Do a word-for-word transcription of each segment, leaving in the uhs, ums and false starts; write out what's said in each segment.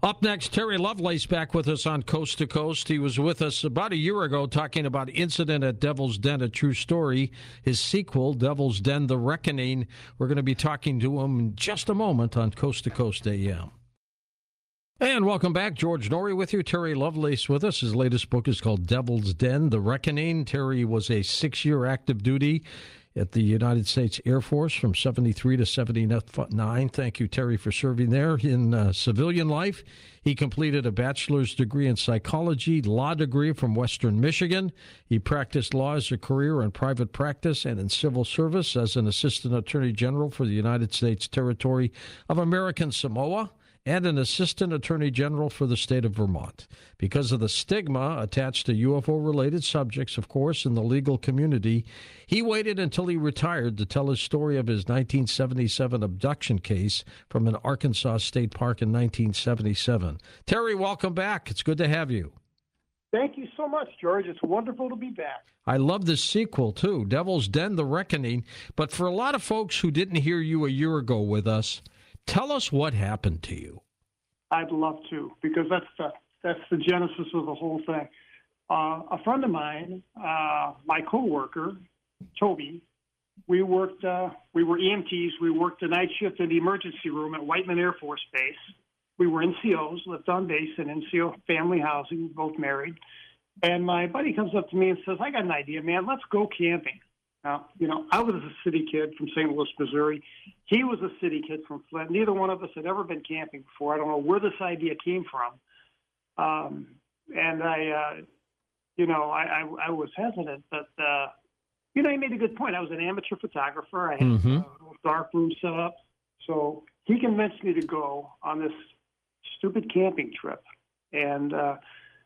Up next, Terry Lovelace back with us on Coast to Coast. He was with us about a year ago talking about Incident at Devil's Den, a true story. His sequel, Devil's Den, The Reckoning. We're going to be talking to him in just a moment on Coast to Coast A M. And welcome back. George Noory with you. Terry Lovelace with us. His latest book is called Devil's Den, The Reckoning. Terry was a six-year active duty at the United States Air Force from seventy-three to seventy-nine. Thank you, Terry, for serving there. In uh, civilian life, he completed a bachelor's degree in psychology, law degree from Western Michigan. He practiced law as a career in private practice and in civil service as an assistant attorney general for the United States Territory of American Samoa and an assistant attorney general for the state of Vermont. Because of the stigma attached to U F O-related subjects, of course, in the legal community, he waited until he retired to tell his story of his nineteen seventy-seven abduction case from an Arkansas state park in nineteen seventy-seven. Terry, welcome back. It's good to have you. Thank you so much, George. It's wonderful to be back. I love this sequel, too, Devil's Den, The Reckoning. But for a lot of folks who didn't hear you a year ago with us, tell us what happened to you. I'd love to, because that's the, that's the genesis of the whole thing. Uh, a friend of mine, uh, my coworker, Toby, we worked, uh, we were E M Ts. We worked the night shift in the emergency room at Whiteman Air Force Base. We were N C Os, lived on base in N C O family housing, both married. And my buddy comes up to me and says, I got an idea, man. Let's go camping. Now, you know, I was a city kid from Saint Louis, Missouri. He was a city kid from Flint. Neither one of us had ever been camping before. I don't know where this idea came from. Um, and I, uh, you know, I, I, I was hesitant, but, uh, you know, he made a good point. I was an amateur photographer. I had Mm-hmm. a little dark room set up. So he convinced me to go on this stupid camping trip. And uh,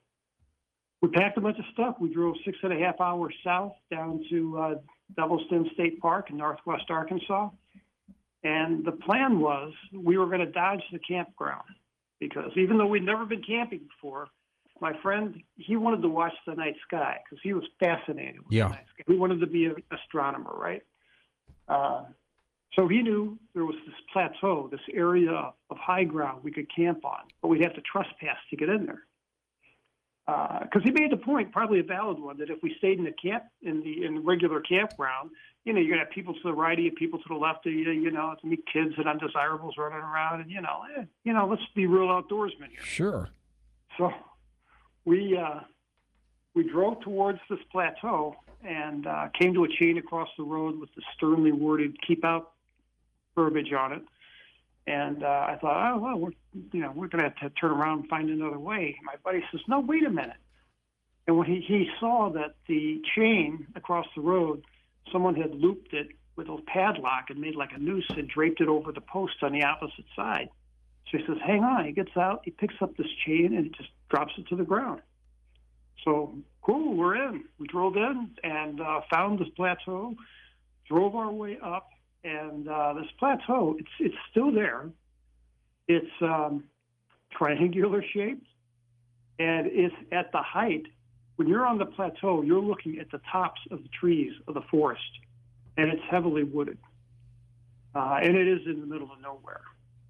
we packed a bunch of stuff. We drove six and a half hours south down to uh, Devil's Den State Park in northwest Arkansas. And the plan was we were going to dodge the campground because even though we'd never been camping before, my friend, he wanted to watch the night sky because he was fascinated with Yeah. the night sky. He wanted to be an astronomer, right? Uh, so he knew there was this plateau, this area of high ground we could camp on, but we'd have to trespass to get in there. Because uh, he made the point, probably a valid one, that if we stayed in the camp in the in the regular campground, you know, you're gonna have people to the right of you, people to the left of you. You know, it's gonna be kids and undesirables running around, and you know, eh, you know, let's be real outdoorsmen here. Sure. So we uh, we drove towards this plateau and uh, came to a chain across the road with the sternly worded "keep out" verbiage on it. And uh, I thought, oh, well, we're, you know, we're going to have to turn around and find another way. My buddy says, no, wait a minute. And when he, he saw that the chain across the road, someone had looped it with a padlock and made like a noose and draped it over the post on the opposite side. So he says, hang on. He gets out, he picks up this chain, and he just drops it to the ground. So, cool, we're in. We drove in and uh, found this plateau, drove our way up. And uh, this plateau, it's it's still there. It's um, triangular shaped, and it's at the height. When you're on the plateau, you're looking at the tops of the trees of the forest, and it's heavily wooded. Uh, and it is in the middle of nowhere.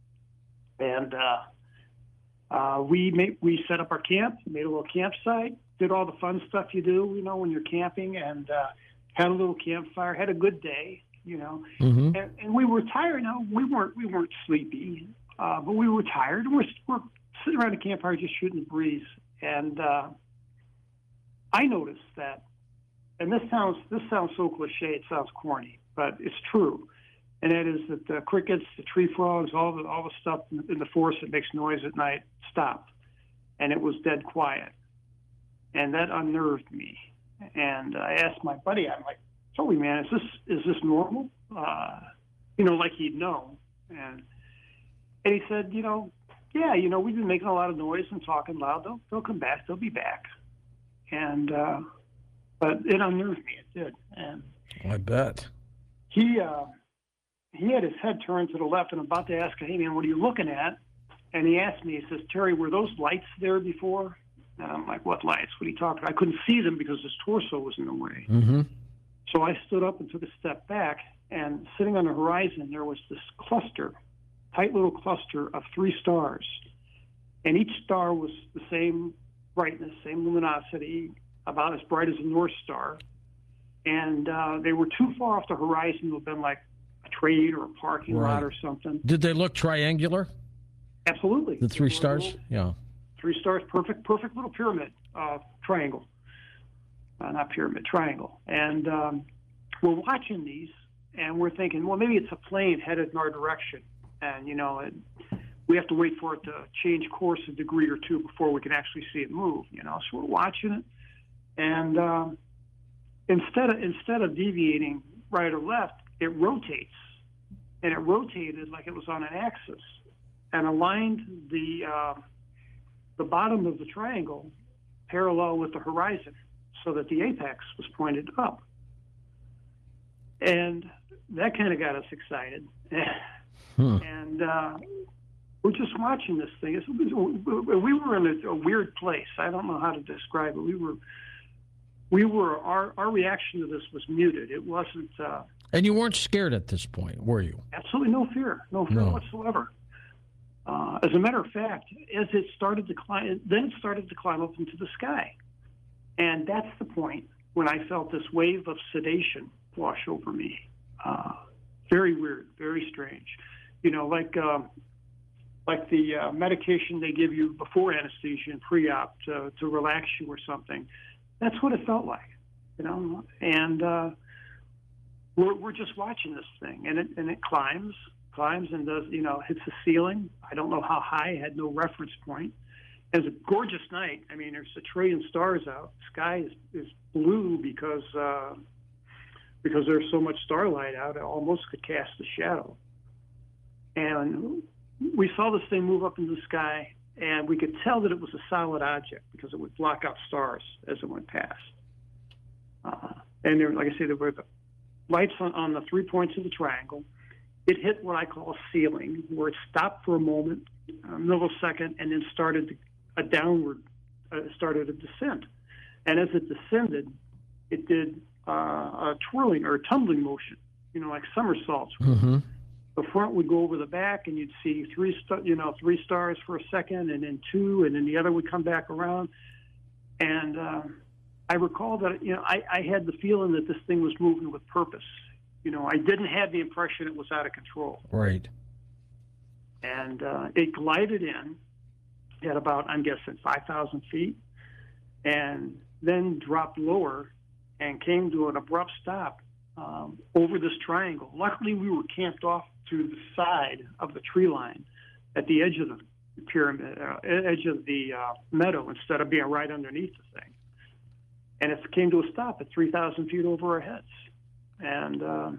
And uh, uh, we made, we set up our camp, made a little campsite, did all the fun stuff you do, you know, when you're camping, and uh, had a little campfire, had a good day. You know, Mm-hmm. and, and we were tired. Now we weren't we weren't sleepy, uh, but we were tired. We're we're sitting around a campfire just shooting the breeze, and uh, I noticed that. And this sounds this sounds so cliche. It sounds corny, but it's true. And that is that the crickets, the tree frogs, all the all the stuff in the forest that makes noise at night stopped, and it was dead quiet, and that unnerved me. And I asked my buddy, I'm like, Toby, man, is this is this normal? Uh, you know, like he'd know. And and he said, you know, yeah, you know, we've been making a lot of noise and talking loud. They'll they'll come back. They'll be back. And uh, but it unnerved me. It did. And I bet. he uh, he had his head turned to the left and about to ask, hey, man, what are you looking at? And he asked me, he says, Terry, were those lights there before? And I'm like, what lights? What are you talking about? I couldn't see them because his torso was in the way. Mm-hmm. So I stood up and took a step back, and sitting on the horizon, there was this cluster, tight little cluster of three stars. and each star was the same brightness, same luminosity, about as bright as a North Star. And uh, they were too far off the horizon to have been like a trade or a parking Right. lot or something. Did they look triangular? Absolutely. The three They were stars? little- Yeah. Three stars, perfect, perfect little pyramid, uh, triangle. Uh, not pyramid, triangle. And um, we're watching these, and we're thinking, well, maybe it's a plane headed in our direction. And, you know, it, we have to wait for it to change course a degree or two before we can actually see it move, you know. So we're watching it. And um, instead of instead of deviating right or left, it rotates. And it rotated like it was on an axis and aligned the... Uh, the bottom of the triangle parallel with the horizon so that the apex was pointed up. And that kind of got us excited. Hmm. And uh, we're just watching this thing. It was, we were in a, a weird place. I don't know how to describe it. We were, we were, our, our reaction to this was muted. It wasn't... Uh, And you weren't scared at this point, were you? absolutely no fear, no fear No. whatsoever. Uh, as a matter of fact, as it started to climb, then it started to climb up into the sky. And that's the point when I felt this wave of sedation wash over me. Uh, very weird, very strange. You know, like uh, like the uh, medication they give you before anesthesia and pre-op to, to relax you or something. That's what it felt like, you know. And uh, we're, we're just watching this thing, and it, and it climbs. climbs and does, you know, hits the ceiling. I don't know how high. I had no reference point. It was a gorgeous night. I mean, there's a trillion stars out. The sky is, is blue because uh, because there's so much starlight out. It almost could cast a shadow. And we saw this thing move up into the sky, and we could tell that it was a solid object because it would block out stars as it went past. Uh, and there, like I say, there were lights on, on the three points of the triangle. It hit what I call a ceiling, where it stopped for a moment, a millisecond, and then started a downward, uh, started a descent. And as it descended, it did uh, a twirling or a tumbling motion, you know, like somersaults. Mm-hmm. The front would go over the back, and you'd see three, st- you know, three stars for a second, and then two, and then the other would come back around. And uh, I recall that, you know, I, I had the feeling that this thing was moving with purpose. You know, I didn't have the impression it was out of control. Right. And uh, it glided in at about, I'm guessing, five thousand feet, and then dropped lower and came to an abrupt stop um, over this triangle. Luckily, we were camped off to the side of the tree line at the edge of the pyramid, uh, edge of the uh, meadow, instead of being right underneath the thing. And it came to a stop at three thousand feet over our heads. And uh,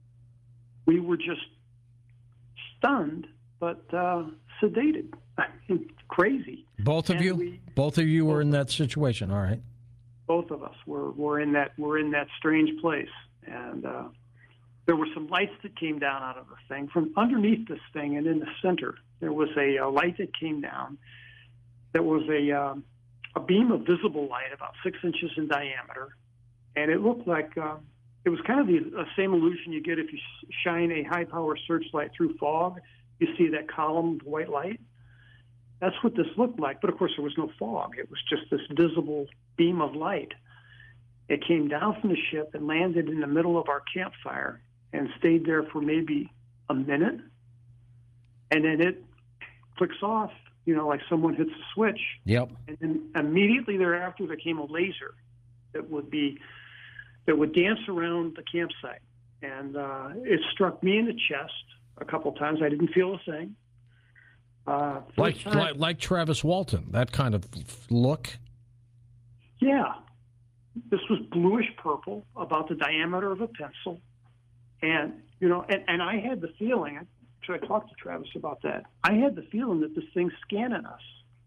we were just stunned, but uh, sedated. I mean, crazy. Both of And you? we- Both of you were in that situation. All right. Both of us were, were in that were in that strange place, and uh, there were some lights that came down out of the thing from underneath this thing, and in the center there was a, a light that came down. That was a um, a beam of visible light about six inches in diameter, and it looked like. Uh, It was kind of the uh, same illusion you get if you shine a high-power searchlight through fog. You see that column of white light. That's what this looked like. But, of course, there was no fog. It was just this visible beam of light. It came down from the ship and landed in the middle of our campfire and stayed there for maybe a minute. And then it clicks off, you know, like someone hits a switch. Yep. And then immediately thereafter, there came a laser that would be that would dance around the campsite. And uh, it struck me in the chest a couple times. I didn't feel a thing. Uh, Like, first time- like like Travis Walton, that kind of look. Yeah. This was bluish purple, about the diameter of a pencil. And, you know, and, and I had the feeling, actually I talked to Travis about that, I had the feeling that this thing's scanning us.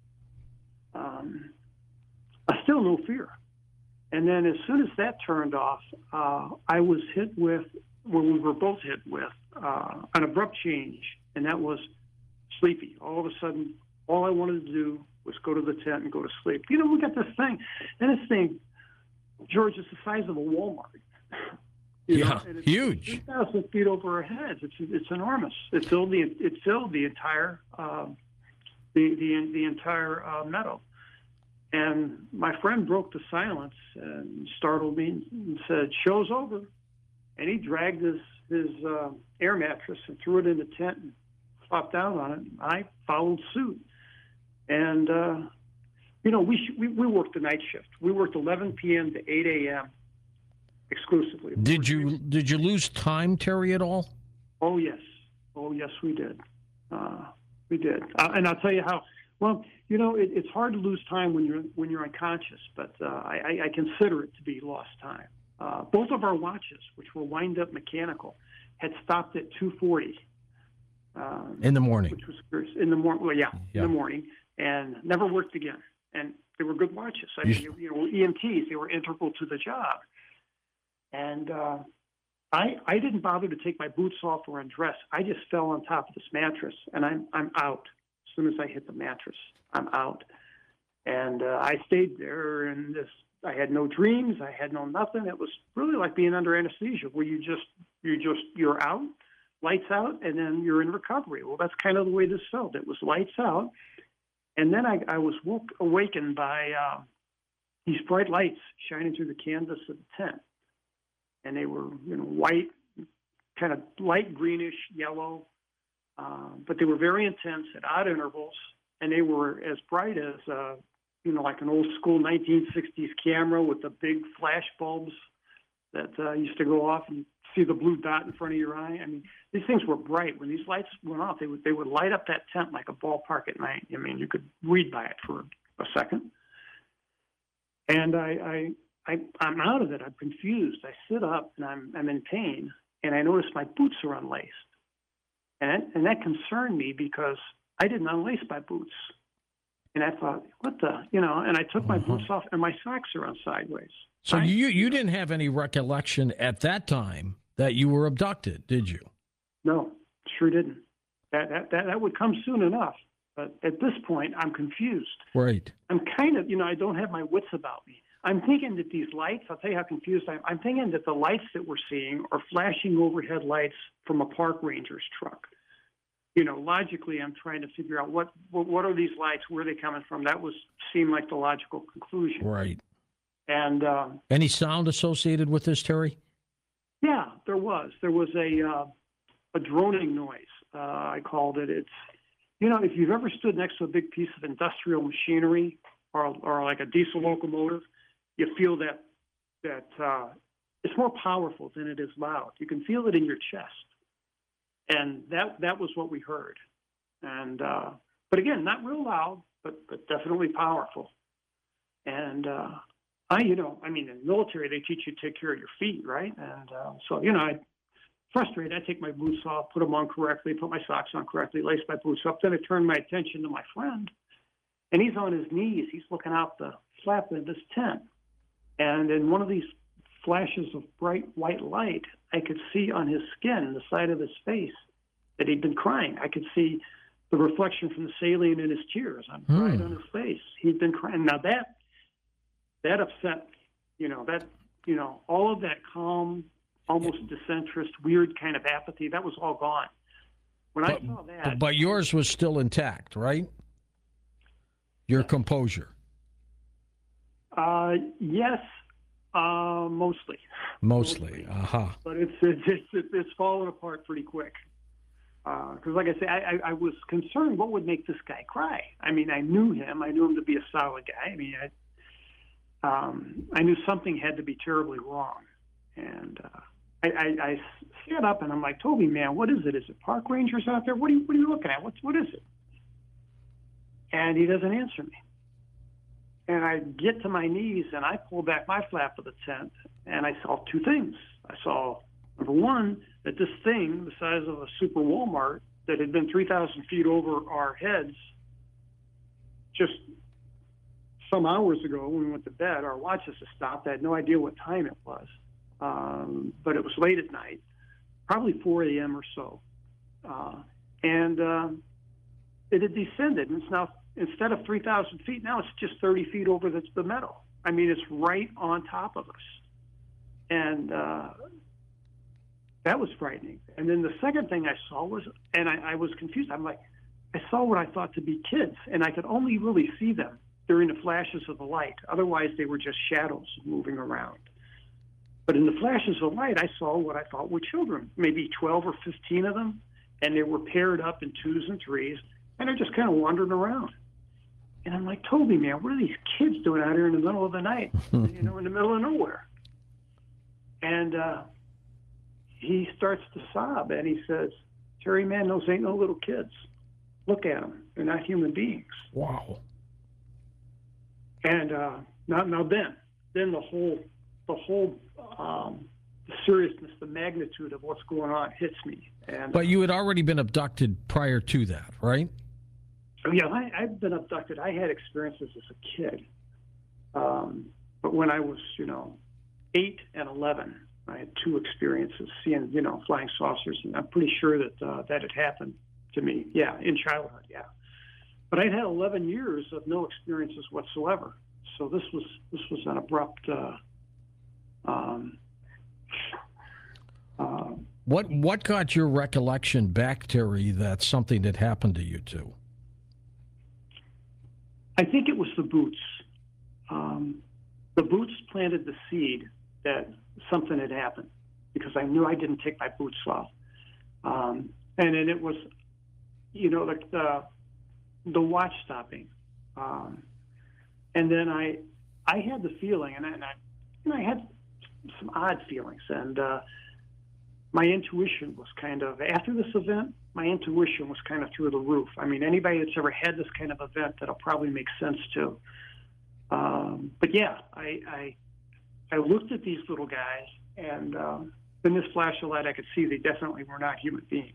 Um, I still no fear. And then as soon as that turned off, uh, I was hit with, well, we were both hit with uh, an abrupt change, and that was sleepy. All of a sudden, all I wanted to do was go to the tent and go to sleep. You know, we got this thing, and this thing, George, is the size of a Walmart. You Yeah, know, and it's huge. three thousand feet over our heads. It's it's enormous. It filled the it filled the entire um, the the, the entire uh, meadow. And my friend broke the silence and startled me and said, "Show's over." And he dragged his his uh, air mattress and threw it in the tent and flopped down on it. I followed suit. And, uh, you know, we, sh- we we worked the night shift. We worked eleven p.m. to eight a.m. exclusively. Did you did you lose time, Terry, at all? Oh, yes. Oh, yes, we did. Uh, we did. Uh, and I'll tell you how. Well, you know, it, it's hard to lose time when you're when you're unconscious, but uh, I, I consider it to be lost time. Uh, both of our watches, which were wind-up mechanical, had stopped at two forty. Um, in the morning. Which was in the morning. Well, yeah, yeah, in the morning, and never worked again. And they were good watches. I mean, you, you know, E M Ts. They were integral to the job. And uh, I I didn't bother to take my boots off or undress. I just fell on top of this mattress, and I'm I'm out. As soon as I hit the mattress, I'm out. And uh, I stayed there, and this. I had no dreams. I had no nothing. It was really like being under anesthesia, where you just you just you're out, lights out, and then you're in recovery. Well, that's kind of the way this felt. It was lights out, and then I, I was woke, awakened by uh, these bright lights shining through the canvas of the tent, and they were you know white, kind of light greenish yellow, uh, but they were very intense at odd intervals, and they were as bright as. Uh, you know, like an old school nineteen sixties camera with the big flash bulbs that uh, used to go off and you see the blue dot in front of your eye. I mean, these things were bright. When these lights went off, they would they would light up that tent like a ballpark at night. I mean, you could read by it for a second. And I, I, I I'm out of it. I'm confused. I sit up and I'm I'm in pain, and I notice my boots are unlaced, and and that concerned me because I didn't unlace my boots. And I thought, what the, you know, and I took my uh-huh. boots off and my socks are on sideways. So right? you you didn't have any recollection at that time that you were abducted, did you? No, sure didn't. That, that, that, that would come soon enough. But at this point, I'm confused. Right. I'm kind of, you know, I don't have my wits about me. I'm thinking that these lights, I'll tell you how confused I am. I'm thinking that the lights that we're seeing are flashing overhead lights from a park ranger's truck. You know, logically, I'm trying to figure out what, what what are these lights, where are they coming from? That was seemed like the logical conclusion. Right. And um, any sound associated with this, Terry? Yeah, there was. There was a uh, a droning noise. Uh, I called it. It's you know, if you've ever stood next to a big piece of industrial machinery or or like a diesel locomotive, you feel that that uh, it's more powerful than it is loud. You can feel it in your chest. And that that was what we heard, and uh, but again, not real loud, but but definitely powerful. And uh, I, you know, I mean, in the military they teach you to take care of your feet, right? And uh, so you know, I frustrated. I take my boots off, put them on correctly, put my socks on correctly, lace my boots up. Then I turn my attention to my friend, and he's on his knees. He's looking out the flap of this tent, and in one of these flashes of bright white light, I could see on his skin, the side of his face, that he'd been crying. I could see the reflection from the saline in his tears on, hmm. right on his face. He'd been crying. Now that that upset me. You know, that you know, all of that calm, almost disinterest, weird kind of apathy, that was all gone. When but, I saw that, but yours was still intact, right? Your composure. Uh, yes. Uh, mostly. Mostly, aha. Uh-huh. But it's it's it's, it's fallen apart pretty quick. Because, uh, like I say, I, I, I was concerned what would make this guy cry. I mean, I knew him. I knew him to be a solid guy. I mean, I, um, I knew something had to be terribly wrong. And uh, I, I, I sat up and I'm like, Toby, man, what is it? Is it park rangers out there? What are you What are you looking at? What's what is it? And he doesn't answer me. And I get to my knees and I pull back my flap of the tent and I saw two things. I saw, number one, that this thing, the size of a super Walmart, that had been three thousand feet over our heads just some hours ago when we went to bed, our watches had stopped. I had no idea what time it was, um, but it was late at night, probably four a.m. or so. Uh, and uh, it had descended, and it's now, instead of three thousand feet, now it's just thirty feet over the, the meadow. I mean, it's right on top of us. And uh, that was frightening. And then the second thing I saw was, and I, I was confused. I'm like, I saw what I thought to be kids, and I could only really see them during the flashes of the light. Otherwise, they were just shadows moving around. But in the flashes of light, I saw what I thought were children, maybe twelve or fifteen of them, and they were paired up in twos and threes, and they're just kind of wandering around. And I'm like, Toby, man, what are these kids doing out here in the middle of the night, you know, in the middle of nowhere? And uh, he starts to sob, and he says, Terry, man, those ain't no little kids. Look at them. They're not human beings. Wow. And uh, now, now then, then the whole, the whole um, the seriousness, the magnitude of what's going on hits me. And But you had already been abducted prior to that, right? Oh, yeah, I, I've been abducted. I had experiences as a kid. Um, but when I was, you know, eight and eleven, I had two experiences seeing, you know, flying saucers. And I'm pretty sure that uh, that had happened to me. Yeah, in childhood, yeah. But I'd had eleven years of no experiences whatsoever. So this was this was an abrupt. Uh, um, uh, What what got your recollection back, Terry, that something had happened to you two? I think it was the boots. Um, the boots planted the seed that something had happened because I knew I didn't take my boots off. Um, and then it was, you know, like the, the watch stopping. Um, and then I, I had the feeling, and I, and I, and I had some odd feelings, and uh, my intuition was kind of, after this event, my intuition was kind of through the roof. I mean, anybody that's ever had this kind of event, that'll probably make sense to. Um, but yeah, I, I, I looked at these little guys, and um, in this flash of light, I could see they definitely were not human beings.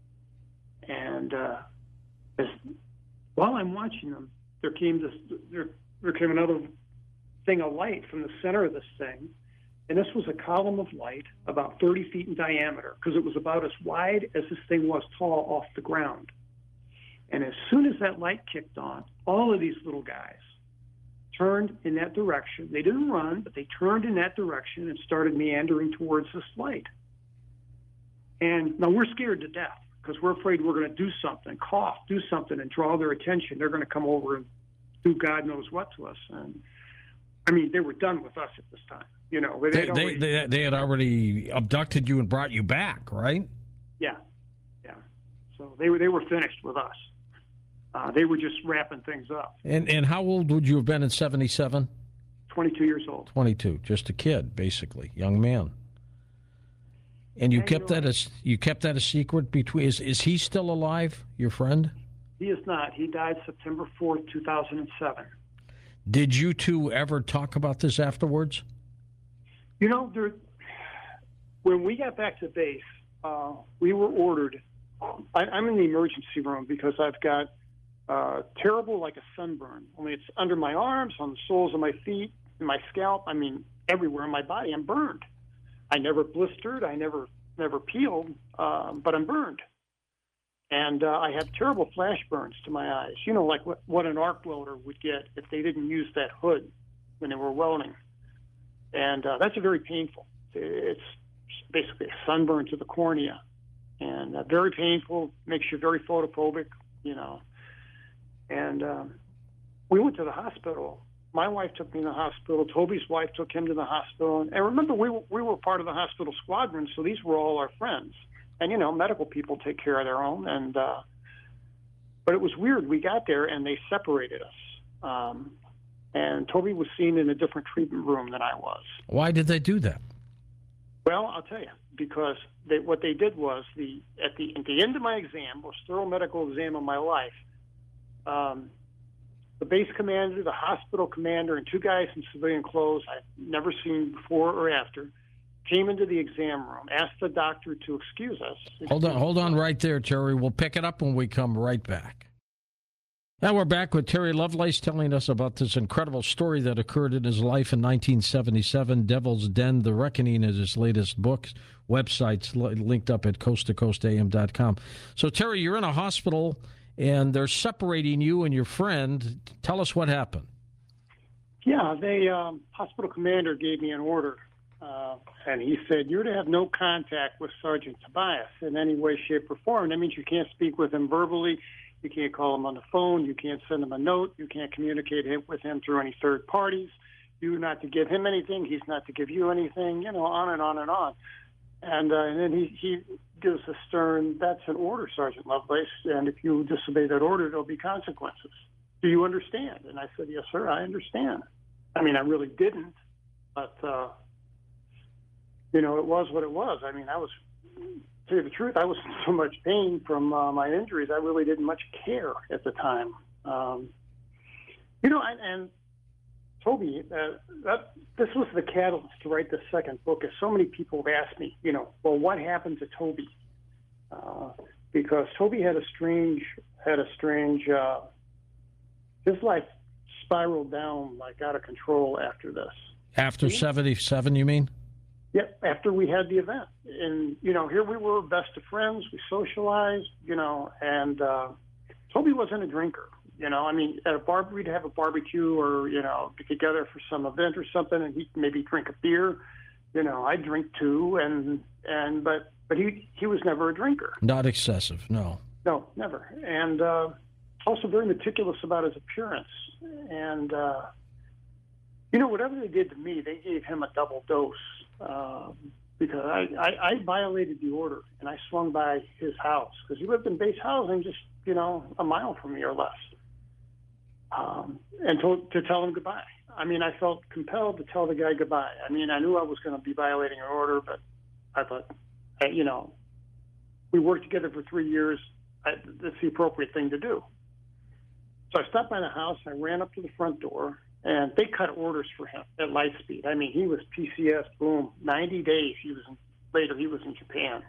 And uh, as, while I'm watching them, there came this, there, there came another thing of light from the center of this thing. And this was a column of light about thirty feet in diameter, because it was about as wide as this thing was tall off the ground. And as soon as that light kicked on, all of these little guys turned in that direction. They didn't run, but they turned in that direction and started meandering towards this light. And now we're scared to death because we're afraid we're going to do something, cough, do something, and draw their attention. They're going to come over and do God knows what to us. And I mean, they were done with us at this time. You know, They, they, already, they, they had already abducted you and brought you back, right? yeah, yeah. So they were they were finished with us. Uh, they were just wrapping things up. And and how old would you have been in seventy-seven? twenty-two years old. twenty-two, just a kid, basically, young man. And you Yeah, kept you know, that as you kept that a secret between. Is is he still alive, your friend? He is not. He died September fourth, two thousand seven. Did you two ever talk about this afterwards? You know, there, when we got back to base, uh, we were ordered. I, I'm in the emergency room because I've got uh, terrible, like a sunburn. Only it's under my arms, on the soles of my feet, in my scalp. I mean, everywhere in my body, I'm burned. I never blistered. I never, never peeled, um, but I'm burned. And uh, I have terrible flash burns to my eyes. You know, like what, what an arc welder would get if they didn't use that hood when they were welding. And uh, that's a very painful. It's basically a sunburn to the cornea, and uh, very painful. Makes you very photophobic, you know. And um, we went to the hospital. My wife took me to the hospital. Toby's wife took him to the hospital. And remember, we were, we were part of the hospital squadron, so these were all our friends. And you know, medical people take care of their own. And uh, but it was weird. We got there, and they separated us. Um, And Toby was seen in a different treatment room than I was. Why did they do that? Well, I'll tell you, because they, what they did was the at the at the end of my exam, most thorough medical exam of my life, um, the base commander, the hospital commander, and two guys in civilian clothes I've never seen before or after came into the exam room, asked the doctor to excuse us. Hold on, hold on right there, Terry. We'll pick it up when we come right back. Now we're back with Terry Lovelace telling us about this incredible story that occurred in his life in nineteen seventy-seven. Devil's Den, The Reckoning is his latest book. Website's linked up at coast to coast a m dot com. So, Terry, you're in a hospital, and they're separating you and your friend. Tell us what happened. Yeah, the um, hospital commander gave me an order, uh, and he said, you're to have no contact with Sergeant Tobias in any way, shape, or form. That means you can't speak with him verbally. You can't call him on the phone. You can't send him a note. You can't communicate with him through any third parties. You're not to give him anything. He's not to give you anything, you know, on and on and on. And, uh, and then he, he gives a stern, that's an order, Sergeant Lovelace, and if you disobey that order, there'll be consequences. Do you understand? And I said, yes, sir, I understand. I mean, I really didn't, but, uh, you know, it was what it was. I mean, I was, to tell you the truth, I was in so much pain from uh, my injuries, I really didn't much care at the time. Um, you know, and, and Toby, uh, that, this was the catalyst to write the second book. As so many people have asked me, you know, well, what happened to Toby? Uh, because Toby had a strange, had a strange, uh, his life spiraled down like out of control after this. After seventy-seven, you mean? Yep, after we had the event. And, you know, here we were, best of friends, we socialized, you know, and uh, Toby wasn't a drinker. You know, I mean, at a bar, we'd have a barbecue or, you know, get together for some event or something, and he'd maybe drink a beer. You know, I'd drink too, and, and but but he, he was never a drinker. Not excessive, no. No, never. And uh, also very meticulous about his appearance. And, uh, you know, whatever they did to me, they gave him a double dose. Uh, because I, I, I violated the order, and I swung by his house, because he lived in base housing just, you know, a mile from me or less. Um, and to, to tell him goodbye. I mean, I felt compelled to tell the guy goodbye. I mean, I knew I was going to be violating an order, but I thought, hey, you know, we worked together for three years. I, that's the appropriate thing to do. So I stopped by the house. I ran up to the front door, and they cut orders for him at light speed. I mean, he was P C S, boom, ninety days. He was in, later, he was in Japan.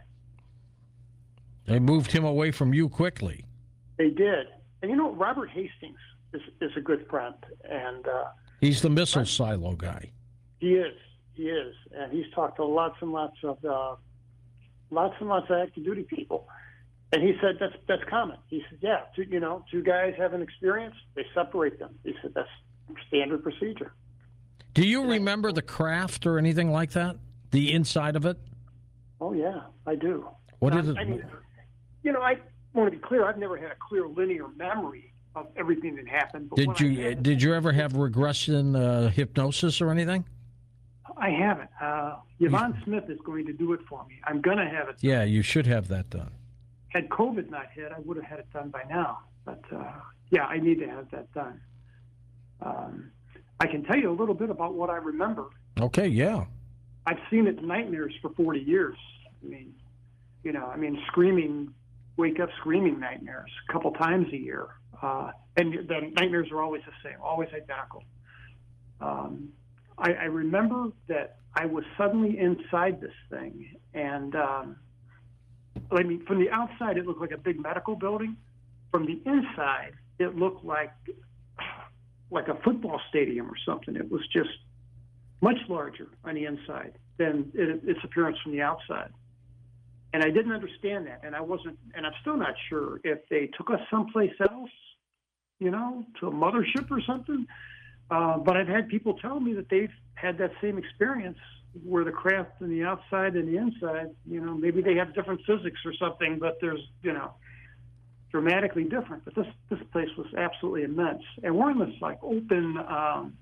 They moved him away from you quickly. They did. And, you know, Robert Hastings is, is a good friend. And uh, he's the missile silo guy. He is. He is. And he's talked to lots and lots of uh, lots and lots of active duty people. And he said that's that's common. He said, yeah, two, you know, two guys have an experience, they separate them. He said that's standard procedure. Do you remember the craft or anything like that? The inside of it? Oh, yeah, I do. What now, did it? I mean, you know, I want to be clear. I've never had a clear linear memory of everything that happened. But Did you had, did you ever have regression uh, hypnosis or anything? I haven't. Uh, Yvonne Smith is going to do it for me. I'm going to have it done. Yeah, you should have that done. Had COVID not hit, I would have had it done by now. But, uh, yeah, I need to have that done. Um, I can tell you a little bit about what I remember. Okay, yeah. I've seen it in nightmares for forty years. I mean, you know, I mean, screaming, wake up screaming nightmares a couple times a year. Uh, and the nightmares are always the same, always identical. Um, I, I remember that I was suddenly inside this thing. And, um, I mean, from the outside, it looked like a big medical building. From the inside, it looked like like a football stadium or something. It was just much larger on the inside than it, its appearance from the outside. And I didn't understand that. And I wasn't, and I'm still not sure if they took us someplace else, you know, to a mothership or something. Uh, but I've had people tell me that they've had that same experience where the craft on the outside and the inside, you know, maybe they have different physics or something, but there's, you know, dramatically different. But this this place was absolutely immense. And we're in this like open um,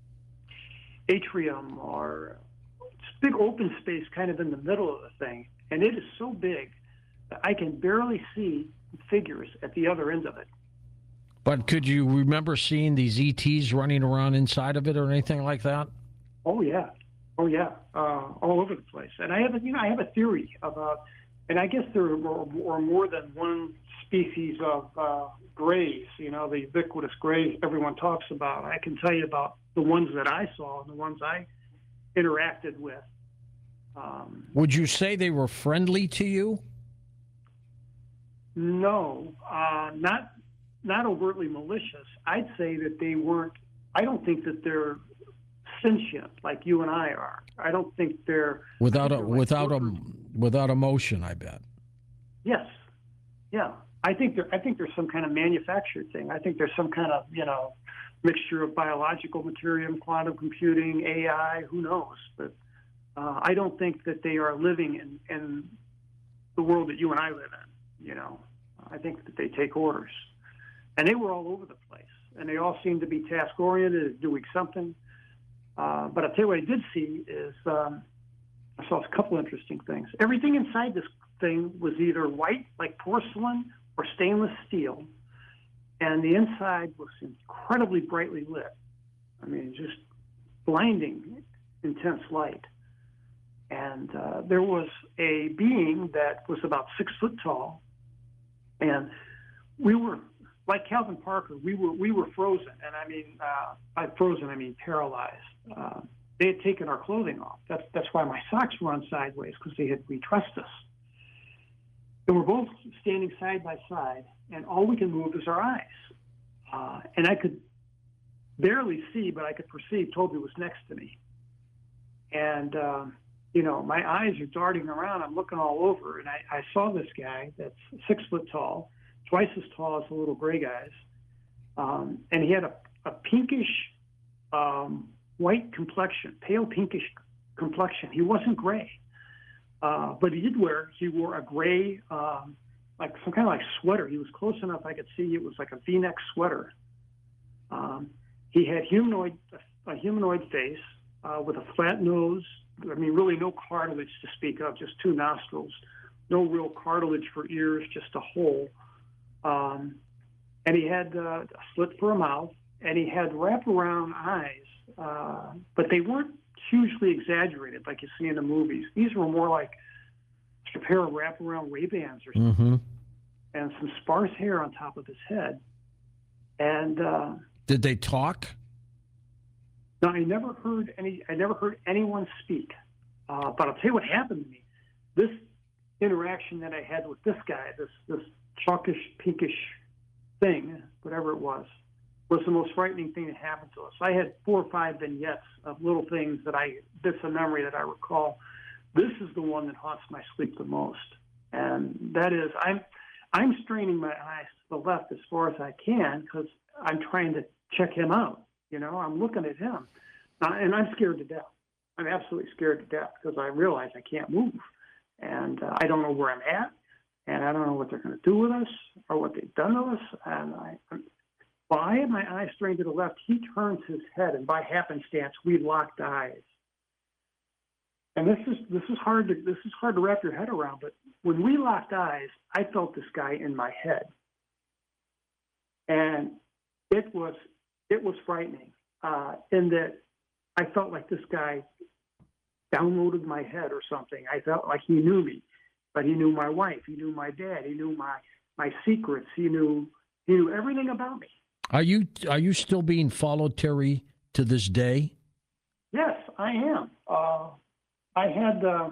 atrium or big open space kind of in the middle of the thing. And it is so big that I can barely see figures at the other end of it. But could you remember seeing these E Ts running around inside of it or anything like that? Oh, yeah. Oh, yeah. Uh, all over the place. And I have a, you know, I have a theory about, and I guess there are more, more than one species of uh, grays, you know, the ubiquitous grays everyone talks about. I can tell you about the ones that I saw and the ones I interacted with. Um, Would you say they were friendly to you? No, uh, not not overtly malicious. I'd say that they weren't. I don't think that they're sentient like you and I are. I don't think they're without a they're like without a workers. without emotion. I bet. Yes, yeah. I think there. I think there's some kind of manufactured thing. I think there's some kind of you know mixture of biological material, quantum computing, A I. Who knows? But uh, I don't think that they are living in, in the world that you and I live in. You know, I think that they take orders. and they were all over the place, and they all seemed to be task-oriented, doing something. Uh, but I'll tell you what I did see is um, I saw a couple interesting things. Everything inside this thing was either white, like porcelain, or stainless steel, and the inside was incredibly brightly lit. I mean, just blinding, intense light. And uh, there was a being that was about six foot tall, and we were, like Calvin Parker, we were we were frozen, and I mean, uh, by frozen I mean paralyzed. Uh, they had taken our clothing off. That's that's why my socks were on sideways, because they had retrussed us. And we're both standing side by side, and all we can move is our eyes. Uh, and I could barely see, but I could perceive Toby was next to me. And, uh, you know, my eyes are darting around. I'm looking all over, and I, I saw this guy that's six foot tall, twice as tall as the little gray guys. Um, and he had a, a pinkish um, white complexion, pale pinkish complexion. He wasn't gray. Uh, but he did wear, he wore a gray, um, like some kind of like sweater. He was close enough I could see it was like a V-neck sweater. Um, he had humanoid, a humanoid face uh, with a flat nose. I mean, really no cartilage to speak of, just two nostrils. No real cartilage for ears, just a hole. Um, and he had uh, a slit for a mouth, and he had wraparound eyes, uh, but they weren't hugely exaggerated like you see in the movies. These were more like a pair of wraparound Ray-Bans or something, mm-hmm. and some sparse hair on top of his head. And uh, did they talk? No, I never heard any. I never heard anyone speak. Uh, but I'll tell you what happened to me. This interaction that I had with this guy, this this chalkish, pinkish thing, whatever it was, was the most frightening thing that happened to us. I had four or five vignettes of little things that I, bits of memory that I recall. This is the one that haunts my sleep the most. And that is, I'm, I'm straining my eyes to the left as far as I can because I'm trying to check him out. You know, I'm looking at him. Uh, and I'm scared to death. I'm absolutely scared to death because I realize I can't move. And uh, I don't know where I'm at. And I don't know what they're going to do with us or what they've done to us. And I, I'm, While I had my eyes strained to the left, he turns his head, and by happenstance, we locked eyes. And this is this is hard to this is hard to wrap your head around. But when we locked eyes, I felt this guy in my head, and it was it was frightening. Uh, in that, I felt like this guy downloaded my head or something. I felt like he knew me, but he knew my wife, he knew my dad, he knew my my secrets, he knew he knew everything about me. Are you are you still being followed, Terry, to this day? Yes, I am. Uh, I had, uh,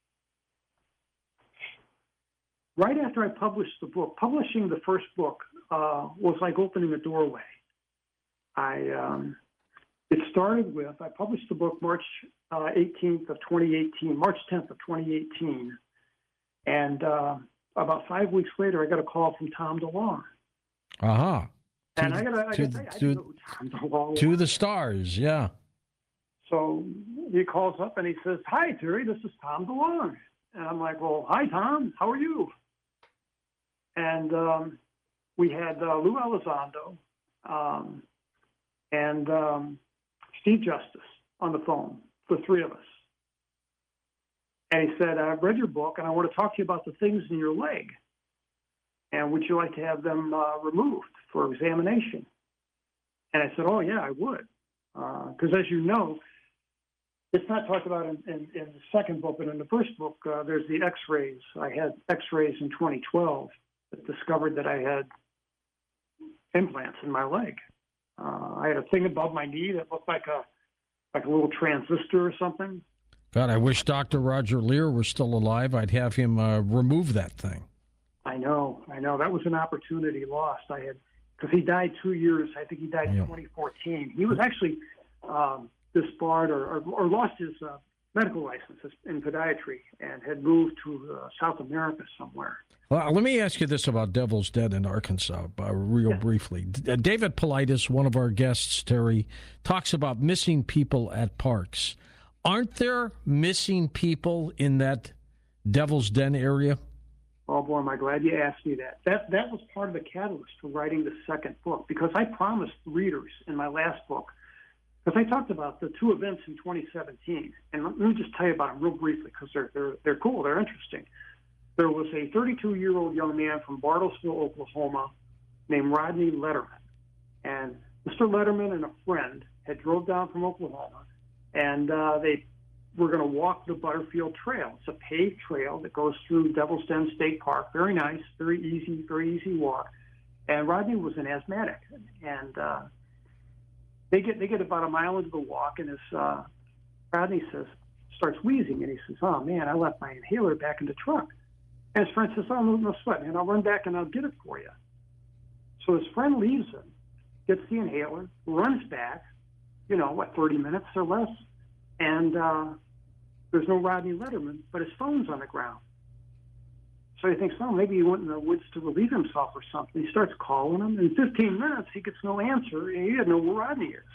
right after I published the book, publishing the first book uh, was like opening a doorway. I um, it started with, I published the book March uh, eighteenth of twenty eighteen, March tenth of twenty eighteen. And uh, about five weeks later, I got a call from Tom DeLonge. Uh-huh. And I got to, I to, got to, to, I know Tom DeLonge to the stars, yeah. So he calls up and he says, "Hi, Terry, this is Tom DeLonge." And I'm like, "Well, hi, Tom. How are you?" And um, we had uh, Lou Elizondo um, and um, Steve Justice on the phone, the three of us. And he said, "I've read your book, and I want to talk to you about the things in your leg. And would you like to have them uh, removed for examination?" And I said, "Oh, yeah, I would." Because uh, as you know, it's not talked about in, in, in the second book, but in the first book, uh, there's the x-rays. I had x-rays in twenty twelve that discovered that I had implants in my leg. Uh, I had a thing above my knee that looked like a like a little transistor or something. God, I wish Doctor Roger Lear were still alive. I'd have him uh, remove that thing. I know, I know. That was an opportunity lost. I had, because he died two years, I think he died Yeah. in twenty fourteen. He was actually um, disbarred or, or, or lost his uh, medical license in podiatry and had moved to uh, South America somewhere. Well, let me ask you this about Devil's Den in Arkansas, uh, real Yeah. briefly. D- uh, David Politis, one of our guests, Terry, talks about missing people at parks. Aren't there missing people in that Devil's Den area? Oh boy, am I glad you asked me that. That that was part of the catalyst for writing the second book, because I promised readers in my last book, because I talked about the two events in twenty seventeen, and let me just tell you about them real briefly, because they're they're they're cool, they're interesting. There was a thirty-two-year-old young man from Bartlesville, Oklahoma, named Rodney Letterman, and Mister Letterman and a friend had drove down from Oklahoma, and uh, they were going to walk the Butterfield Trail. It's a paved trail that goes through Devil's Den State Park. Very nice, very easy, very easy walk. And Rodney was an asthmatic, and uh, they get they get about a mile into the walk, and his uh, Rodney says starts wheezing, and he says, "Oh man, I left my inhaler back in the truck." And his friend says, "Oh no, no sweat, man, I'll run back and I'll get it for you." So his friend leaves him, gets the inhaler, runs back, you know, what, thirty minutes or less, and uh, there's no Rodney Letterman, but his phone's on the ground. So he thinks, oh, maybe he went in the woods to relieve himself or something. He starts calling him. In fifteen minutes, he gets no answer, and he doesn't know where Rodney is.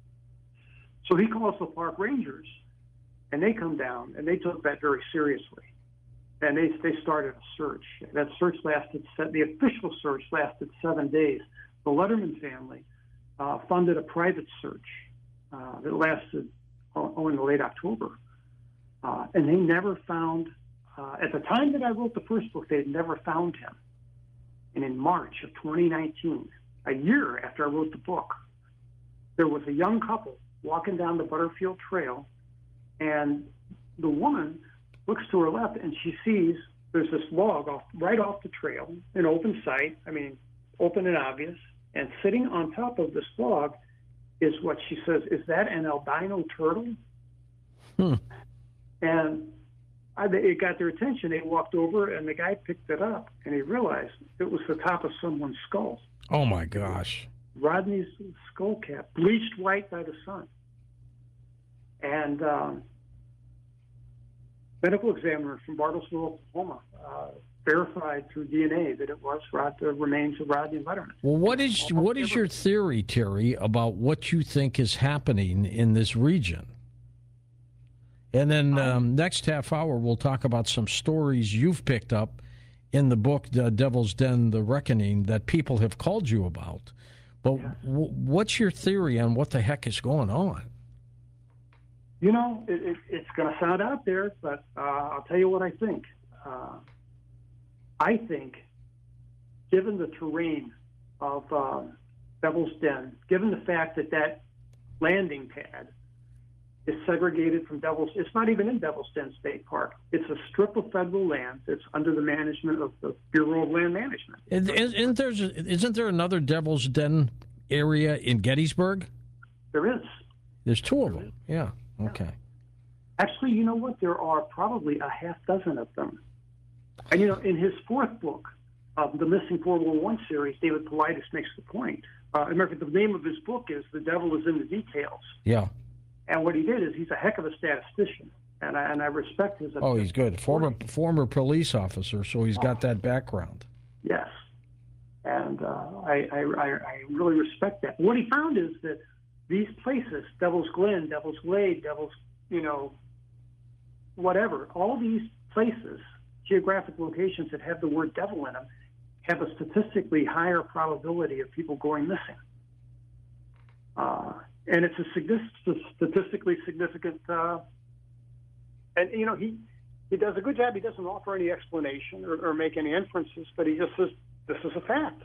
So he calls the park rangers, and they come down, and they took that very seriously. And they they started a search. That search lasted, the official search lasted seven days. The Letterman family uh, funded a private search uh, that lasted oh, in late October. Uh, and they never found, uh, at the time that I wrote the first book, they had never found him. And in March of twenty nineteen, a year after I wrote the book, there was a young couple walking down the Butterfield Trail, and the woman looks to her left, and she sees there's this log off, right off the trail, an open sight, I mean, open and obvious, and sitting on top of this log is what she says, is that an albino turtle? Hmm. And I, it got their attention. They walked over, and the guy picked it up, and he realized it was the top of someone's skull. Oh, my gosh. Rodney's skull cap, bleached white by the sun. And um, medical examiner from Bartlesville, Oklahoma, uh, verified through D N A that it was Rod, the remains of Rodney Letterman. Well, what is Almost what is never... your theory, Terry, about what you think is happening in this region? And then um, next half hour, we'll talk about some stories you've picked up in the book, The Devil's Den, The Reckoning, that people have called you about. But yes. w- what's your theory on what the heck is going on? You know, it, it, it's going to sound out there, but uh, I'll tell you what I think. Uh, I think, given the terrain of uh, Devil's Den, given the fact that that landing pad is segregated from Devil's, it's not even in Devil's Den State Park. It's a strip of federal land that's under the management of the Bureau of Land Management. Isn't there, isn't there another Devil's Den area in Gettysburg? There is. There's two of them, yeah. Okay. Actually, you know what? There are probably a half dozen of them. And, you know, in his fourth book, of the Missing four one one series, David Paulides makes the point. Uh, remember, the name of his book is The Devil is in the Details. Yeah. And what he did is he's a heck of a statistician, and I, and I respect his... Oh, he's good. Former former police officer, so he's got that background. Yes. And uh, I, I, I really respect that. What he found is that these places, Devil's Glen, Devil's Glade, Devil's, you know, whatever, all these places, geographic locations that have the word devil in them, have a statistically higher probability of people going missing. Uh, and it's a statistically significant, uh, and, you know, he, he does a good job. He doesn't offer any explanation or, or make any inferences, but he just says, this is a fact.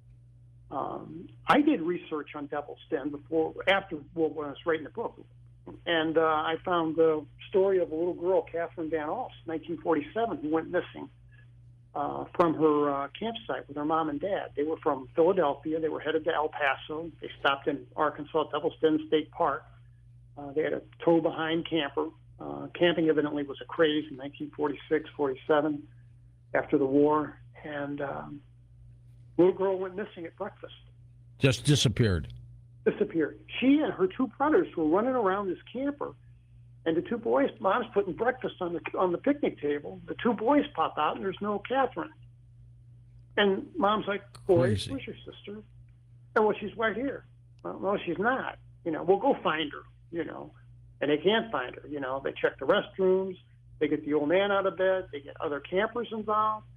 Um, I did research on Devil's Den before, after well, when I was writing the book, and uh, I found the story of a little girl, Catherine Van Alst, nineteen forty-seven, who went missing uh, from her uh, campsite with her mom and dad. They were from Philadelphia. They were headed to El Paso. They stopped in Arkansas, Devil's Den State Park. Uh, they had a tow-behind camper. Uh, camping evidently was a craze in nineteen forty-six, forty-seven, after the war, and um, little girl went missing at breakfast. Just disappeared. Disappeared. She and her two brothers were running around this camper, and the two boys, mom's putting breakfast on the on the picnic table. The two boys pop out, and there's no Catherine. And mom's like, boys, Crazy. Where's your sister? Oh, well, she's right here. Well, no, she's not. You know, we'll go find her, you know. And they can't find her, you know. They check the restrooms. They get the old man out of bed. They get other campers involved.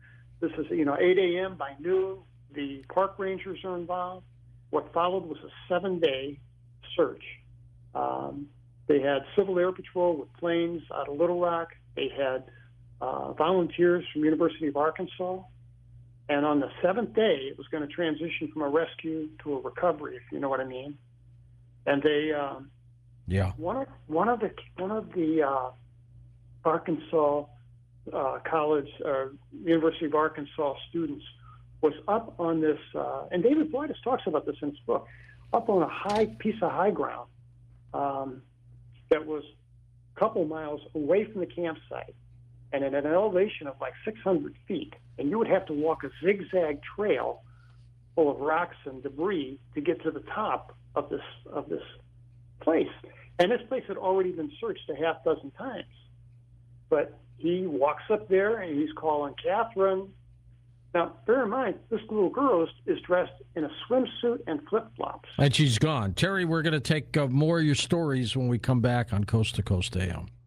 This is, you know, eight a.m. by noon, the park rangers are involved. What followed was a seven-day search. Um, they had Civil Air Patrol with planes out of Little Rock. They had uh, volunteers from University of Arkansas. And on the seventh day, it was going to transition from a rescue to a recovery, if you know what I mean. And they, um, yeah, one of one of the one of the uh, Arkansas uh, College, uh, University of Arkansas students was up on this, uh, and David Boydis talks about this in his book, up on a high piece of high ground um, that was a couple miles away from the campsite, and at an elevation of like six hundred feet. And you would have to walk a zigzag trail full of rocks and debris to get to the top of this of this place. And this place had already been searched a half dozen times. But he walks up there and he's calling Catherine. Now, bear in mind, this little girl is, is dressed in a swimsuit and flip-flops. And she's gone. Terry, we're going to take uh, more of your stories when we come back on Coast to Coast A M.